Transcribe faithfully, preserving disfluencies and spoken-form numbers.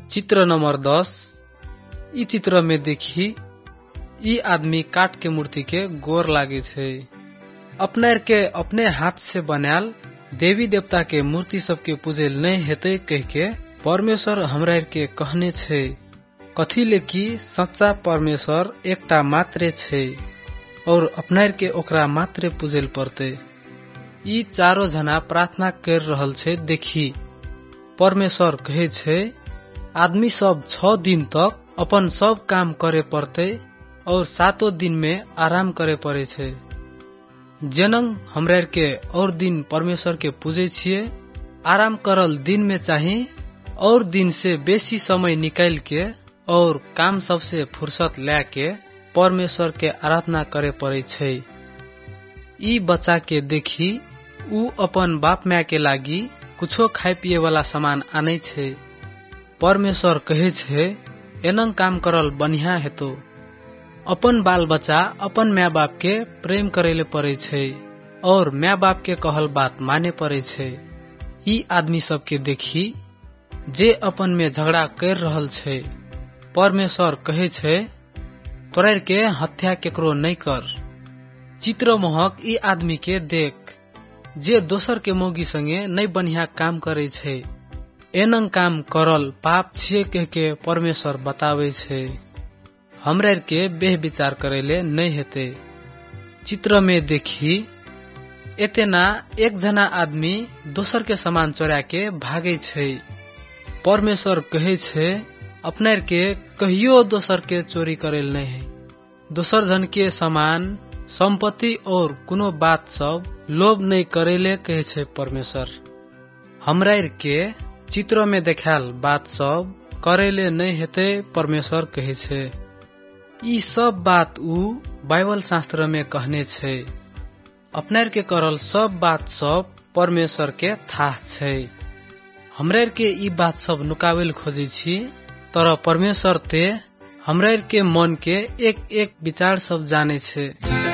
चित्र नंबर दस। ई चित्र में देखी ई आदमी काट के मूर्ति के गोर लागे छे। अपने के अपने हाथ से बनाल देवी देवता के मूर्ति सब के पूजेल नहीं हेते कह के परमेश्वर हमरा के कहने छे। कथी ले कि सच्चा परमेश्वर एकटा मात्रे छे और अपने के ओकरा मात्रे पूजेल पड़ते। ई चारो जना प्रार्थना कर रहल छे। देखी परमेश्वर कहे छे आदमी सब छ दिन तक अपन सब काम करे पड़ते और सातों दिन में आराम करे पड़े छे। जनंग हमरा के और दिन परमेश्वर के पूजे छिए। आराम करल दिन में चाही और दिन से बेसी समय निकाल के और काम सबसे फुर्सत लेके परमेश्वर के आराधना करे पड़े छे। ई बच्चा के देखी उ अपन बाप माँ के लागी कुछो खाए पिए वाला सामान आने छे। परमेश्वर कहे छे एनंग काम करल बढ़िया हेतो। अपन बाल बच्चा अपन माँ बाप के प्रेम करेले पड़े छे और माँ बाप के कहल बात माने पड़े छे। ई आदमी सब के देखी जे अपन में झगड़ा कर रहल छे। परमेश्वर कहे छे तोरा के हत्या केकरो नहीं कर। चित्र मोहक ई आदमी के देख जे दोसर के मोगी संगे नहीं बढ़िया काम करे छे। एनंग काम करल पाप छे कह के परमेश्वर बतावे छे। हमरा के बेह विचार करेले नहीं हेते। चित्र में देखी एतेना एक जना आदमी दोसर के सामान चोरा के भागे छे। परमेश्वर कहे छे अपने के कहियो दोसर के चोरी करेल नहीं है। दोसर जन के सामान संपत्ति और कोनो बात सब लोभ नहीं करेले कहे छे परमेश्वर। हमरा के चित्र में देखाल बात सब करेले नहीं हेते परमेश्वर कहे छे। ई सब बात उ बाइबल शास्त्र में कहने छे। अपने के करल सब बात सब परमेश्वर के था छे। हमरा के ई बात सब नुकावेल खोजी छी तर परमेश्वर ते हमरा के मन के एक एक विचार सब जाने छे।